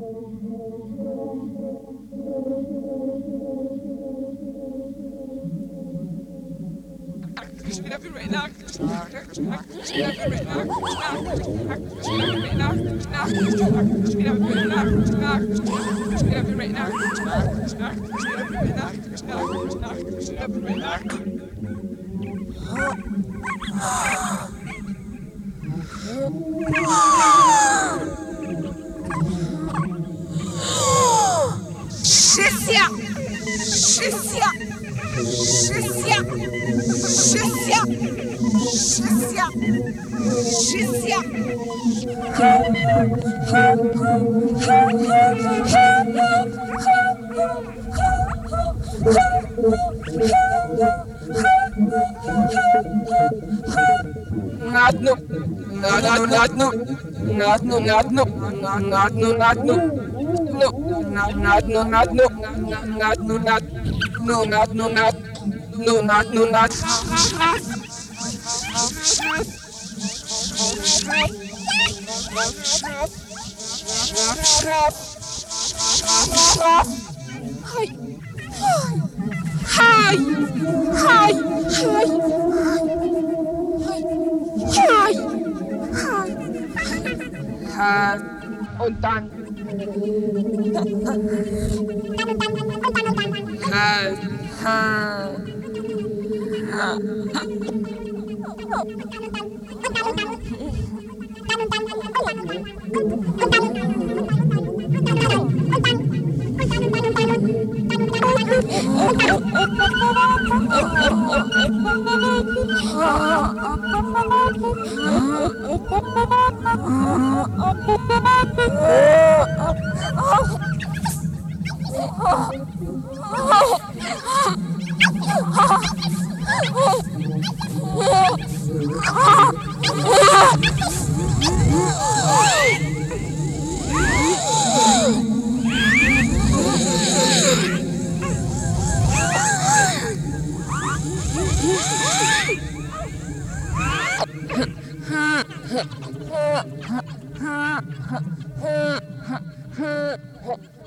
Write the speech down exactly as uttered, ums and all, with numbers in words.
Шися! Шися! Шися! Шися! Шися! Шися! На одну, на одну, на одну, на одну, на одну, на одну, на одну, ну, на на одну, на одну, на одну, на ну, на одну, на ну, на одну, на Хай, хай, хай, хай, хай, хай, хай, und dann High, high, Huh.